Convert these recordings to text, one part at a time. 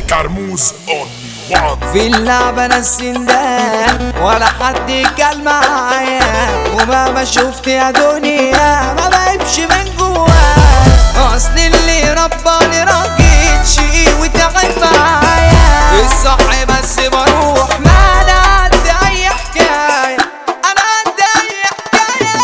كرموز اونلي وان. في اللعبة انا السندان ولا حد كان معايا، ومهما شفت يا دنيا ما بقيبش من جوايا. اصل اللي رباني راجل شقي وتعب معايا، الصح بس بروح ما انا قد اي حكاية، انا قد اي حكاية.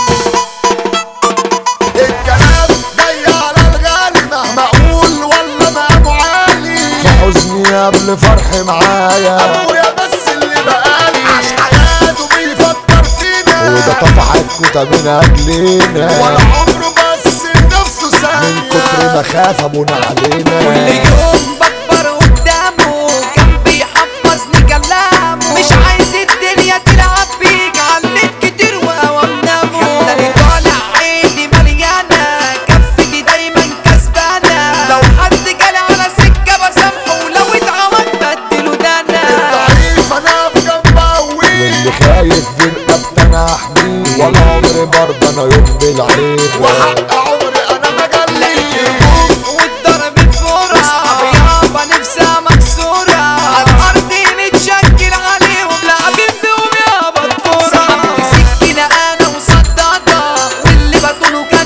الكلام جاي على الغالي مهما اقول ولا مقامه عالي، في حزني قبل فرحي معايا ابويا بس اللي بقالي، عاش حياته بيفكر فينا وده طفح الكوتا من اجلينا، ولا عمره بس لنفسه ثانية من كتر ما خاف ابونا علينا. كل يوم بكبر قدامه كان بيحفظني كلامه، مش عايز الدنيا تلعب بيك، عليك كتير وقوام نامه. خلاني طالع عيني مليانة، كفتي دايما كسبانة، لو حد جالي على سكة بسامحه، ولو اتعمد بديله دانا. ضعيف انا في جنب قوي، اللي خايف في رقبتي انا احميه، ولا عمري برضه انا يوم بالعيب، وحق عمري انا ما جليه. والضرب الفورة اصحابي يابا نفسها مكسورة، على الارض متشكل عليهم لاعبين بيهم يابا الكورة. سحبت سكينة انا وصدادة، واللي بطوله كان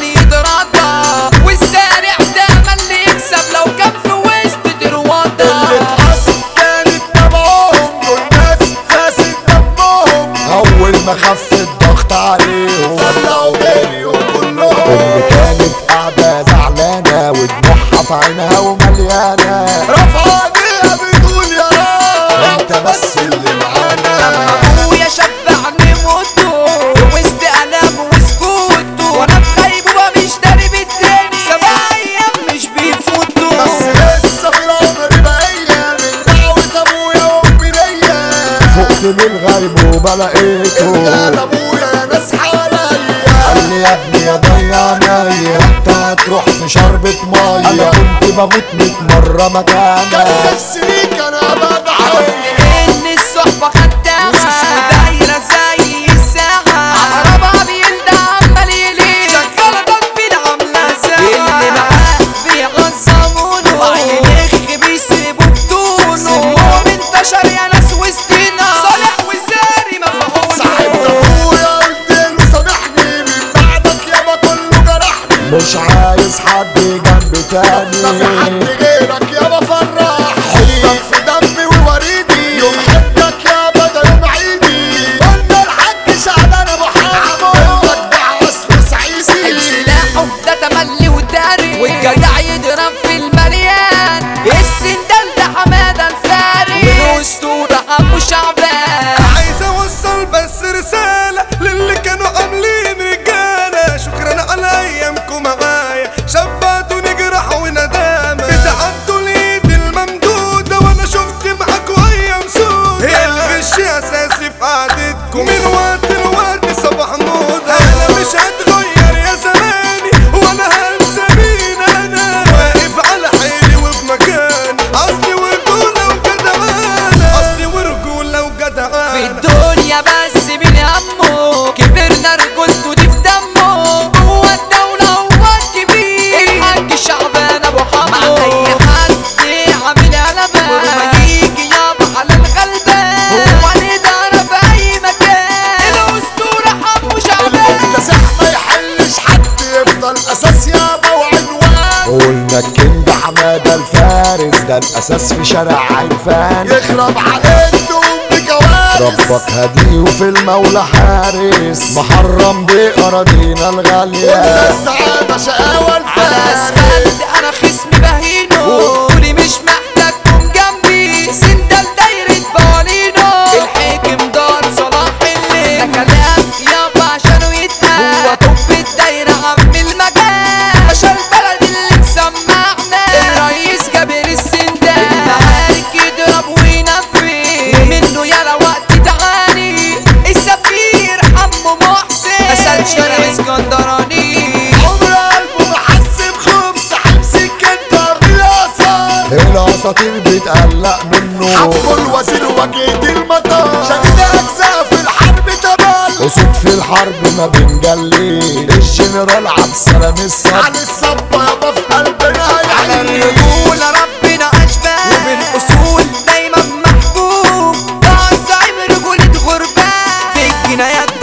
يتردى، والسارع ده اللي يكسب لو كان في وسط تروادة. اللي اتحصل كانت تبعهم دول ناس فاسد دمهم، اول ما خف الضغط عليهم طلعوا جريوا كلهم. اللي كانت قاعدة زعلانة ودموعها في عينها ومليانة، رفع ايديها بتقول يا رب انت بس اللي معانا. ابويا شبعني موته في وسط الامه وسكوته، وانا في غيبوبة مش داري بالتاني، 7 ايام مش بيفوتوا. بس لسه في العمر بقية من دعوة ابويا وامي ليا، فقت من غيبوبة لقيته ابن ابويا يا ناس حواليا، قال لي يا ابني يا ضيعنايا انت هتروح في شربة مية، انا كنت بموت 100 مرة مكانك، كان نفسي ليك انا ابقى عايز ان الصحبة خدامة ودايرة زي الساعة، عقربها بيلدع عمال يليه، شغالة تطبيل عاملة زي اللي معاه بيعظمونه، وعينيخ بيسيبوا بدونه، سمهم انتشر يا ناس وسطينا، صالح وزاري مفعول. صاحبت ابويا قلت له سامحني من بعدك يابا كله جرحني، مش عايز حد جنبي تاني، ما في حد غيرك يابا فرح، حبك في دمي ووريدي، يوم حبك يابا ده يوم عيدي، قلنا الحاج شعبان ابو حامد المجدع اصل سعيسي، سلاحه ده تملي وداري، والجدع يضرب في المليان، السندال ده حمادة الفاري، والاسطورة ابو شعبان. عايز اوصل بس رسالة للي كانوا عاملين رجالة، شكرا على ايامكم معايا، شبعتوني جرح وندامة، بتعدوا اليد الممدودة وانا شفت معاكوا ايام سودة، الغش اساسي في قعدتكم من وقت لوقت صباح موضة، انا مش هتغير يا زماني وانا هنسى مين انا، واقف على حيلي وفي مكاني، اصلي ورجولة وجدعانة، اصلي ورجولة وجدعانة. في الدنيا بس من همه كبرنا، رجولته دي في دمه، هو الدولة هو الكبير، الحاج شعبان ابو حمو، مع اي حد عامل قلبان، ولما يجي يابا على الغلبان، هو الإدارة في اي مكان، الاسطورة حمو شعبان. المكتسح ما يحلش حد يفضل اساس يابا وعنوان، قلنا الكينج حمادة الفارس ده الاساس في شارع عرفان، يخرب عليك تقوم بكوارث، ربك هديه وفي المولى حارس، محرم بأراضينا الغالية، والناس شقاوة على الفارس، اسفلت انا خصمي بهينه، قولي مش محتاجكم جنبي، سندال دايرة بوالينو، الحاكم دار صلاح الليل، ده كلام يابا عشانه يتقال، هو طب الدايرة عم المجال، باشا البلد اللي مسمعنا، الرئيس جابر السندال، المعارك يضرب وينفذ، ومنه يلا وقت تعاني، السفير حمو محسن، مثل شارع اسكندراني، عمر قلبه محسب خمس حمسك الدار بالأثار، الاساطير بتقلق منه، حبه الوزير وجهة المطار، شديد اجزاء في الحرب تبال، اسود في الحرب ما بنجلي، الجنرال عبد السلام الصب، على الصبة يابا في قلبنا على يعني، الرجولة ربنا أشباه، وبالأصول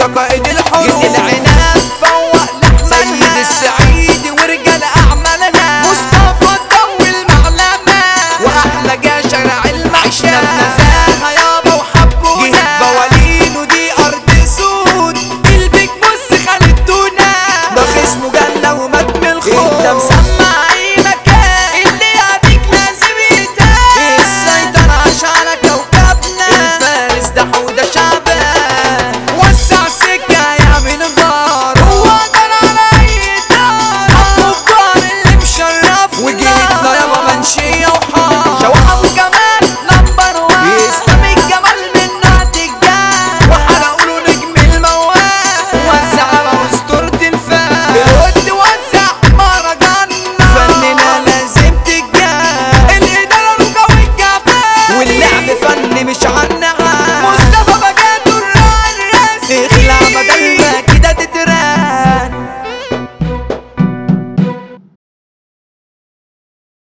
ده قائد الحروب جد العناب فوق لحمة سيد السعيد ورجال أعمالنا مصطفى الضو المعلمة وأحلى جا شارع المعشى عشنا بنزاهة يابا وحبونا جهة بوالين ودي أرض سود قلبك بص خلتونا ده خصمه جنة ومات من الخوف انت مسمع أي مكان اللي يعديك لازم يتقال السيطرة عاش على كوكبنا الفارس ده حودة شعبان وسع سكة يعمل الدار هو قدر على أي دار أبو الدار اللي مشرفنا وجيتنا يابا منشية وحار شوحة وجمال نمبر وان يسلم الجمال من نعت الجاه وحرقوا له نجم الموال وزع على أسطورة الفن بالود وزع مهرجاننا فننا لازم تتجاه الإدارة رجا والجمال واللعب فن مش عنا